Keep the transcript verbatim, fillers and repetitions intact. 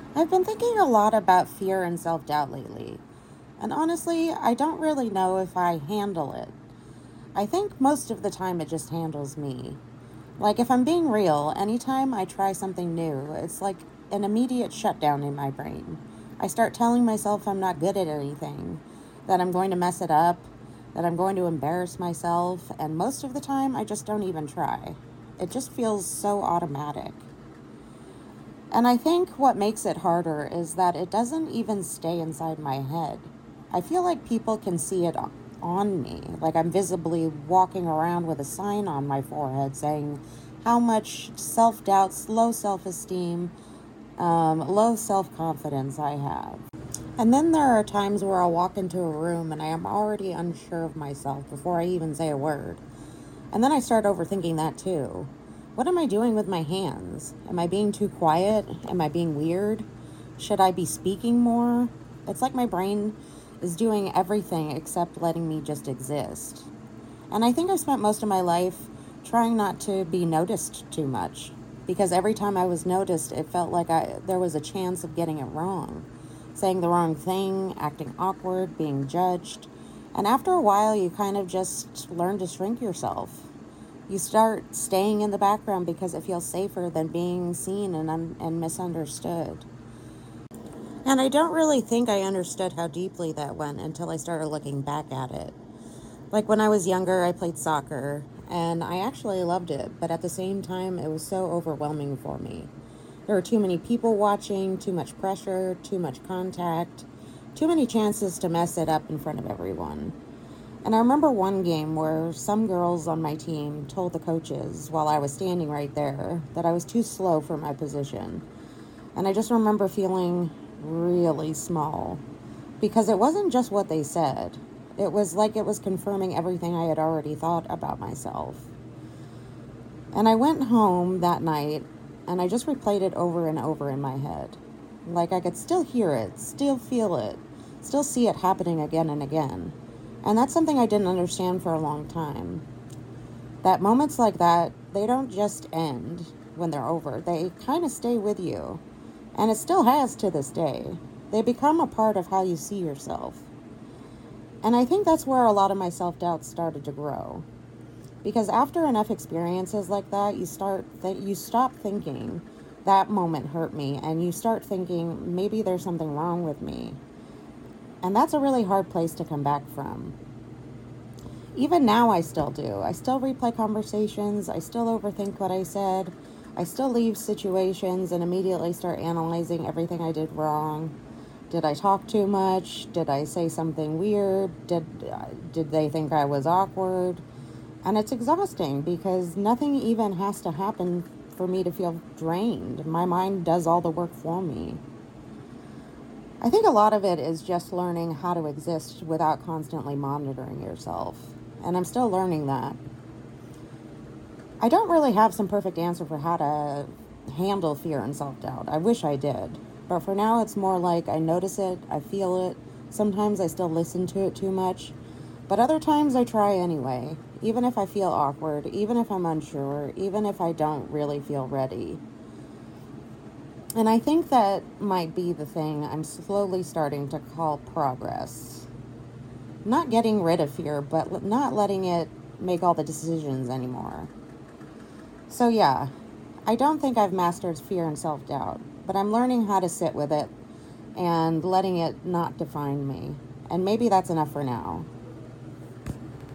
I've been thinking a lot about fear and self doubt lately, and honestly, I don't really know if I handle it. I think most of the time it just handles me. Like, if I'm being real, anytime I try something new, it's like an immediate shutdown in my brain. I start telling myself I'm not good at anything, that I'm going to mess it up, that I'm going to embarrass myself, and most of the time I just don't even try. It just feels so automatic. And I think what makes it harder is that it doesn't even stay inside my head. I feel like people can see it on me. Like I'm visibly walking around with a sign on my forehead saying how much self doubt, low self esteem, um, low self confidence I have. And then there are times where I'll walk into a room and I am already unsure of myself before I even say a word. And then I start overthinking that too. What am I doing with my hands? Am I being too quiet? Am I being weird? Should I be speaking more? It's like my brain is doing everything except letting me just exist. And I think I've spent most of my life trying not to be noticed too much because every time I was noticed, it felt like I there was a chance of getting it wrong, saying the wrong thing, acting awkward, being judged. And after a while, you kind of just learn to shrink yourself. You start staying in the background because it feels safer than being seen and, un- and misunderstood. And I don't really think I understood how deeply that went until I started looking back at it. Like when I was younger, I played soccer and I actually loved it, but at the same time, it was so overwhelming for me. There were too many people watching, too much pressure, too much contact, too many chances to mess it up in front of everyone. And I remember one game where some girls on my team told the coaches while I was standing right there that I was too slow for my position. And I just remember feeling really small because it wasn't just what they said. It was like it was confirming everything I had already thought about myself. And I went home that night and I just replayed it over and over in my head. Like I could still hear it, still feel it, still see it happening again and again. And that's something I didn't understand for a long time. That moments like that, they don't just end when they're over, they kind of stay with you. And it still has to this day. They become a part of how you see yourself. And I think that's where a lot of my self doubt started to grow. Because after enough experiences like that, you start th- you stop thinking that moment hurt me and you start thinking maybe there's something wrong with me. And that's a really hard place to come back from. Even now, I still do. I still replay conversations. I still overthink what I said. I still leave situations and immediately start analyzing everything I did wrong. Did I talk too much? Did I say something weird? Did uh, did they think I was awkward? And it's exhausting because nothing even has to happen for me to feel drained. My mind does all the work for me. I think a lot of it is just learning how to exist without constantly monitoring yourself. And I'm still learning that. I don't really have some perfect answer for how to handle fear and self doubt. I wish I did. But for now, it's more like I notice it, I feel it. Sometimes I still listen to it too much. But other times I try anyway, even if I feel awkward, even if I'm unsure, even if I don't really feel ready. And I think that might be the thing I'm slowly starting to call progress. Not getting rid of fear, but not letting it make all the decisions anymore. So, yeah, I don't think I've mastered fear and self doubt, but I'm learning how to sit with it and letting it not define me. And maybe that's enough for now.